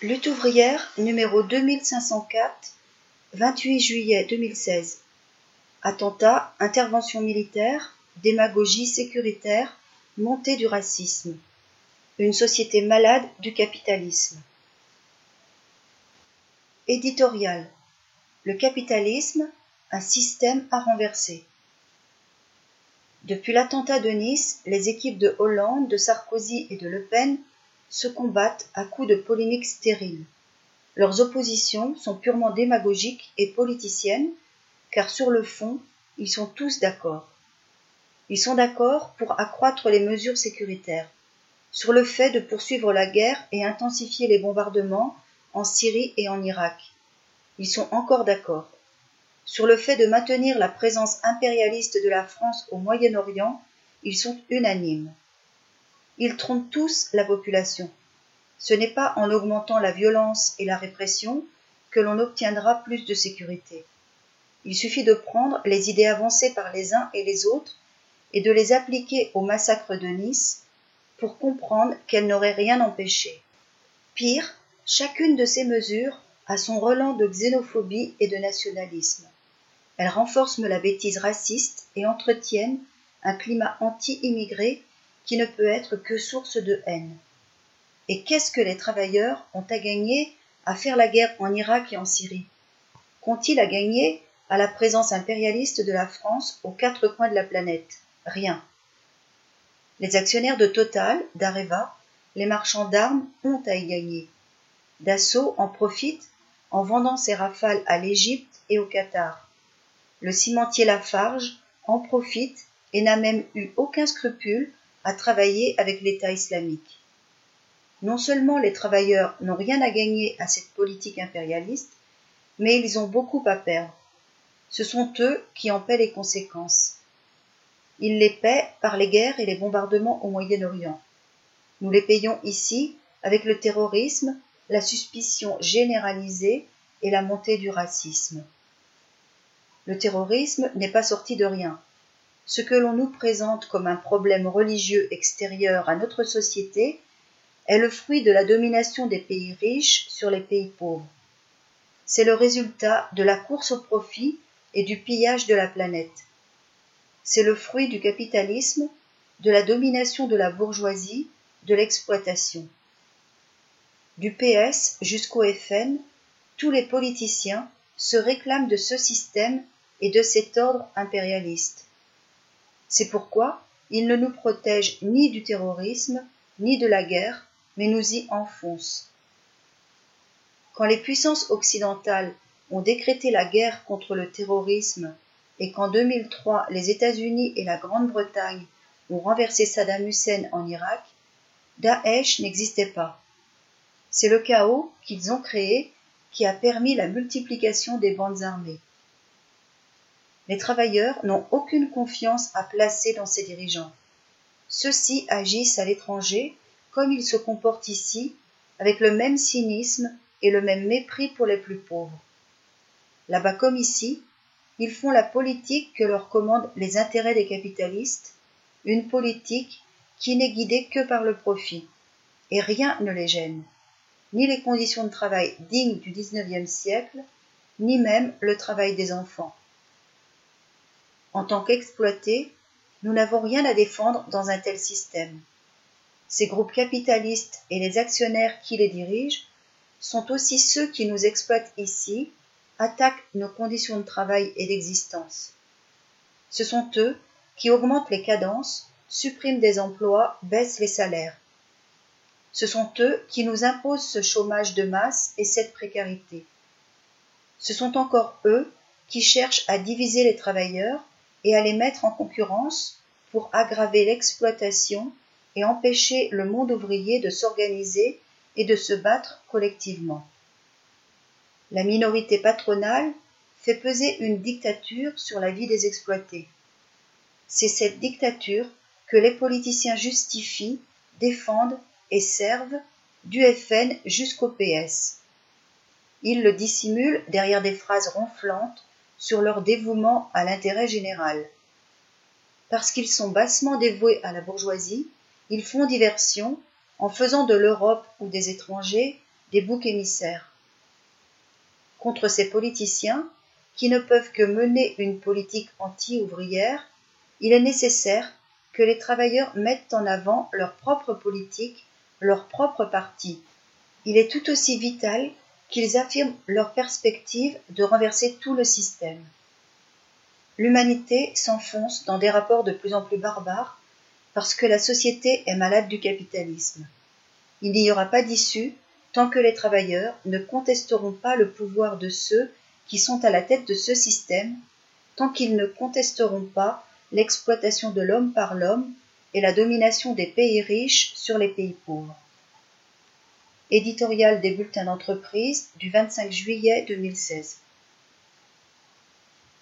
Lutte ouvrière numéro 2504, 28 juillet 2016. Attentat, intervention militaire, démagogie sécuritaire, montée du racisme. Une société malade du capitalisme. Éditorial. Le capitalisme, un système à renverser. Depuis l'attentat de Nice, les équipes de Hollande, de Sarkozy et de Le Pen se combattent à coups de polémiques stériles. Leurs oppositions sont purement démagogiques et politiciennes, car sur le fond, ils sont tous d'accord. Ils sont d'accord pour accroître les mesures sécuritaires, sur le fait de poursuivre la guerre et intensifier les bombardements en Syrie et en Irak. Ils sont encore d'accord sur le fait de maintenir la présence impérialiste de la France au Moyen-Orient. Ils sont unanimes. Ils trompent tous la population. Ce n'est pas en augmentant la violence et la répression que l'on obtiendra plus de sécurité. Il suffit de prendre les idées avancées par les uns et les autres et de les appliquer au massacre de Nice pour comprendre qu'elles n'auraient rien empêché. Pire, chacune de ces mesures a son relent de xénophobie et de nationalisme. Elles renforcent la bêtise raciste et entretiennent un climat anti-immigré qui ne peut être que source de haine. Et qu'est-ce que les travailleurs ont à gagner à faire la guerre en Irak et en Syrie? Qu'ont-ils à gagner à la présence impérialiste de la France aux quatre coins de la planète? Rien. Les actionnaires de Total, d'Areva, les marchands d'armes ont à y gagner. Dassault en profite en vendant ses Rafales à l'Égypte et au Qatar. Le cimentier Lafarge en profite et n'a même eu aucun scrupule à travailler avec l'État islamique. Non seulement les travailleurs n'ont rien à gagner à cette politique impérialiste, mais ils ont beaucoup à perdre. Ce sont eux qui en paient les conséquences. Ils les paient par les guerres et les bombardements au Moyen-Orient. Nous les payons ici avec le terrorisme, la suspicion généralisée et la montée du racisme. Le terrorisme n'est pas sorti de rien. Ce que l'on nous présente comme un problème religieux extérieur à notre société est le fruit de la domination des pays riches sur les pays pauvres. C'est le résultat de la course au profit et du pillage de la planète. C'est le fruit du capitalisme, de la domination de la bourgeoisie, de l'exploitation. Du PS jusqu'au FN, tous les politiciens se réclament de ce système et de cet ordre impérialiste. C'est pourquoi ils ne nous protègent ni du terrorisme, ni de la guerre, mais nous y enfoncent. Quand les puissances occidentales ont décrété la guerre contre le terrorisme et qu'en 2003 les États-Unis et la Grande-Bretagne ont renversé Saddam Hussein en Irak, Daesh n'existait pas. C'est le chaos qu'ils ont créé qui a permis la multiplication des bandes armées. Les travailleurs n'ont aucune confiance à placer dans ces dirigeants. Ceux-ci agissent à l'étranger comme ils se comportent ici, avec le même cynisme et le même mépris pour les plus pauvres. Là-bas comme ici, ils font la politique que leur commandent les intérêts des capitalistes, une politique qui n'est guidée que par le profit, et rien ne les gêne, ni les conditions de travail dignes du XIXe siècle, ni même le travail des enfants. En tant qu'exploités, nous n'avons rien à défendre dans un tel système. Ces groupes capitalistes et les actionnaires qui les dirigent sont aussi ceux qui nous exploitent ici, attaquent nos conditions de travail et d'existence. Ce sont eux qui augmentent les cadences, suppriment des emplois, baissent les salaires. Ce sont eux qui nous imposent ce chômage de masse et cette précarité. Ce sont encore eux qui cherchent à diviser les travailleurs et à les mettre en concurrence pour aggraver l'exploitation et empêcher le monde ouvrier de s'organiser et de se battre collectivement. La minorité patronale fait peser une dictature sur la vie des exploités. C'est cette dictature que les politiciens justifient, défendent et servent, du FN jusqu'au PS. Ils le dissimulent derrière des phrases ronflantes sur leur dévouement à l'intérêt général. Parce qu'ils sont bassement dévoués à la bourgeoisie, ils font diversion en faisant de l'Europe ou des étrangers des boucs émissaires. Contre ces politiciens, qui ne peuvent que mener une politique anti-ouvrière, il est nécessaire que les travailleurs mettent en avant leur propre politique, leur propre parti. Il est tout aussi vital qu'ils affirment leur perspective de renverser tout le système. L'humanité s'enfonce dans des rapports de plus en plus barbares parce que la société est malade du capitalisme. Il n'y aura pas d'issue tant que les travailleurs ne contesteront pas le pouvoir de ceux qui sont à la tête de ce système, tant qu'ils ne contesteront pas l'exploitation de l'homme par l'homme et la domination des pays riches sur les pays pauvres. Éditorial des bulletins d'entreprise du 25 juillet 2016.